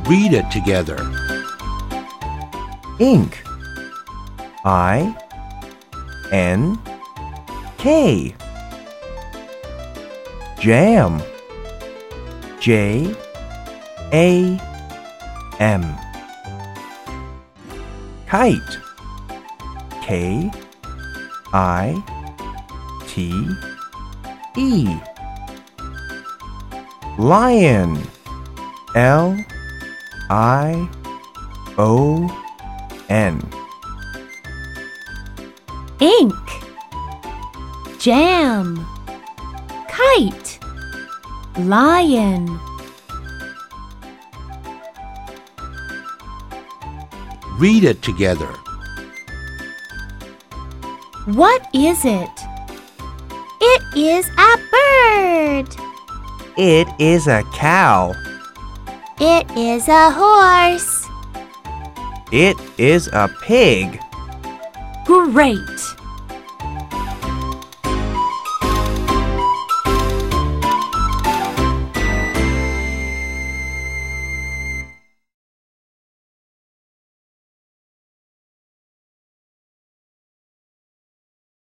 Read it together. Ink. I-N-K. Jam. J-A-M. Kite. K-I-T-E. Lion. L-I-O-N. Ink, jam, kite, lion. Read it together. What is it? It is a bird. It is a cow. It is a horse. It is a pig. Great!